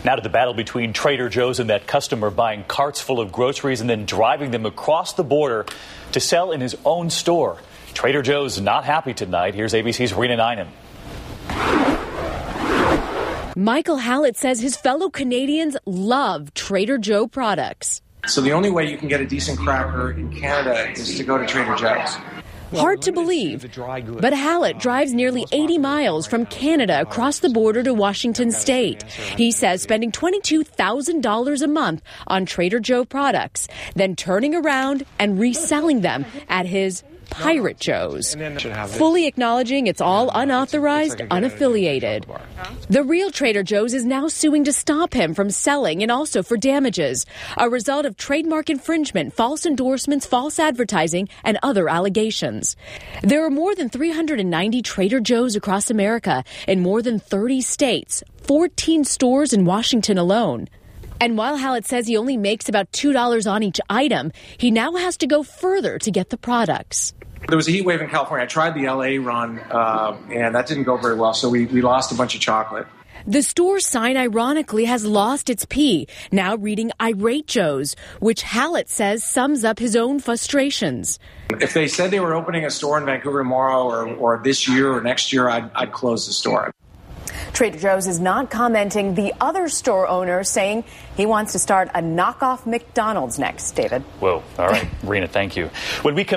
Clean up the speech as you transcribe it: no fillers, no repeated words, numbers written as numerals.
Now to the battle between Trader Joe's and that customer buying carts full of groceries and then driving them across the border to sell in his own store. Trader Joe's not happy tonight. Here's ABC's Rena Ninen. Michael Hallett says his fellow Canadians love Trader Joe products. So the only way you can get a decent cracker in Canada is to go to Trader Joe's. Hard to believe, but Hallett drives nearly 80 miles from Canada across the border to Washington State. He says spending $22,000 a month on Trader Joe products, then turning around and reselling them at his Pirate Joe's, fully acknowledging it's all unauthorized, unaffiliated. The real Trader Joe's is now suing to stop him from selling and also for damages, a result of trademark infringement, false endorsements, false advertising, and other allegations. There are more than 390 Trader Joe's across America in more than 30 states, 14 stores in Washington alone. And while Hallett says he only makes about $2 on each item, he now has to go further to get the products. There was a heat wave in California. I tried the LA run, and that didn't go very well, so we lost a bunch of chocolate. The store sign, ironically, has lost its P, now reading Irate Joe's, which Hallett says sums up his own frustrations. If they said they were opening a store in Vancouver tomorrow or this year or next year, I'd close the store. Trader Joe's is not commenting. The other store owner saying he wants to start a knockoff McDonald's next, David. Whoa. All right. Rena, thank you. When we come